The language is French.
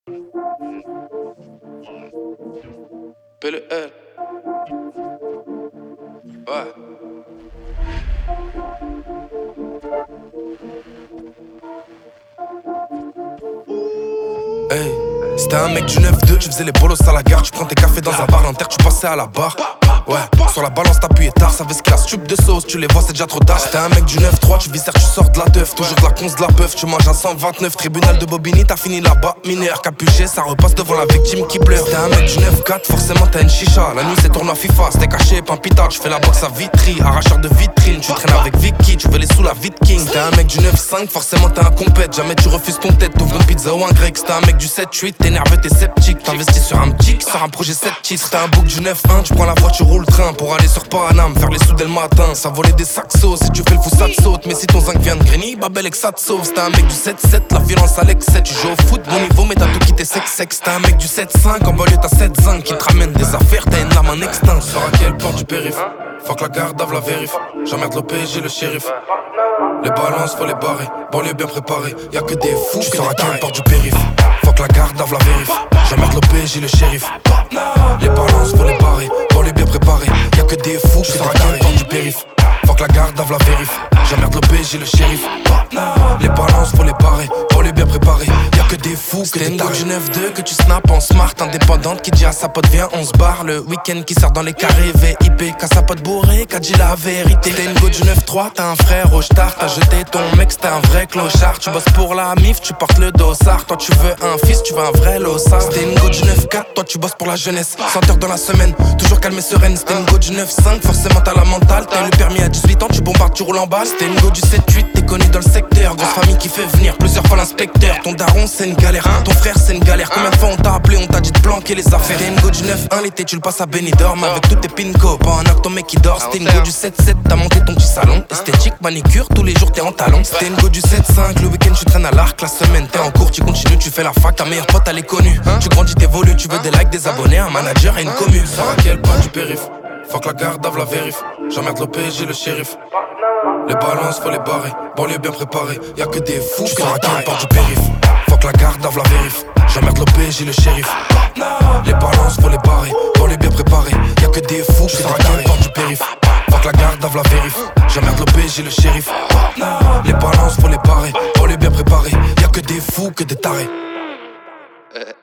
PLL. Ouais. Hey, c'était un mec du 9-2, tu faisais les bolos à la gare, tu prends tes cafés dans un bar, l'inter, tu passais à la barre. Ouais, sur la balance t'appuyais tard, savais ce qu'il a stup de sauce, tu les vois c'est déjà trop tard. C'était un mec du 9-3, tu visères, tu sors de la teuf, toujours de la conce, de la peuf, tu manges à 129, tribunal de Bobigny, t'as fini là-bas, mineur capuché, ça repasse devant la victime qui pleure. C'était un mec du 9-4, forcément t'as une chicha, la nuit c'est tournoi FIFA, c'était caché, pampita, tu fais la boxe à Vitry, arracheur de vitrine, tu traînes avec Vicky, tu veux les sous la vite king. C'était un mec du 9-5, forcément t'as un compète, jamais tu refuses ton tête, t'ouvres une pizza ou un grec. C'était un mec du 7-8, t'es nerveux, t'es sceptique, t'investis sur un petit, sur un projet 7 titres. T'as un book du 9-1, tu prends la voiture ou le train pour aller sur Paname, faire les sous dès le matin, ça volait des saxos, si tu fais le fou ça te saute, mais si ton zinc vient de Grigny, Babel et que ça te sauve. C'était un mec du 7-7, la violence à l'excès, tu joues au foot, bon niveau mais t'as tout quitté sec-sec. C'était un mec du 7-5, en banlieue t'as 7-5 qui te ramène des affaires, t'as une lame en extinct. Sur à quelle porte du périph', fuck la garde, la vérif, j'emmerde l'OPG, le shérif. Les balances faut les barrer, banlieue bien préparée, y'a que des fous. Tu sors à quelle porte du périph', fuck la garde, la vérif, j'emmerde l'OPG, le shérif. Les balances faut les barrer, banlieue bien préparée, y'a que des fous. Tu sors à quelle porte du périph', fuck la garde, la vérif, j'emmerde l'OPG, le shérif. Les balances faut les barrer, banlieue bien préparée, y'a que des fous. C'était une go du 9-2 que tu snaps en smart, indépendante qui dit à sa pote viens on se barre. Le week-end qui sort dans les carrés VIP, qu'à sa pote bourrée, qu'a dit la vérité. C'était une go du 9-3, t'as un frère au star, t'as jeté ton mec, c'était un vrai clochard. Tu bosses pour la mif, tu portes le dossard, toi tu veux un fils, tu veux un vrai lossard. C'était une go du 9-4, toi tu bosses pour la jeunesse, 100 heures dans la semaine, toujours calme et sereine. C'était une go du 9-5, forcément t'as la mentale, t'as eu le permis à 18 ans, tu bombardes, tu roules en balle. C'était une go du 7-8, t'es connu dans le secteur, grosse famille qui fait venir plusieurs fois l'inspecteur. Ton daron c'est une galère, ton frère c'est une galère, combien de fois on t'a appelé, on t'a dit de planquer les affaires. C'était une go du 9-1, l'été tu le passes à Benidorm avec tous tes pinko, pas un acte ton mec qui dort. C'était une go du 7-7, t'as monté ton petit salon, esthétique, manicure, tous les jours t'es en talon. C'était une go du 7-5, le week-end tu traînes à l'arc, la semaine t'es en cours, tu continues, tu fais la fac, ta meilleure pote elle est connue. Tu grandis, t'évolues, tu veux des likes, des abonnés, un manager et une commune. Sur à quel pas du périph', fuck la garde, la vérif, j'emmerde l'OPG, le shérif. Les balances faut les barrer, banlieue bien préparée, y'a que des fous. Tu sors à quelle porte du périph', fuck la garde, la vérif, j'emmerde l'OPG, le shérif. Les balances faut les barrer, banlieue bien préparée, y'a que des fous. Tu sors à quelle porte du périph', fuck la garde, la vérif, j'emmerde l'OPG, le shérif. Les balances faut les barrer, banlieue bien préparée, y'a que des fous, que des tarés.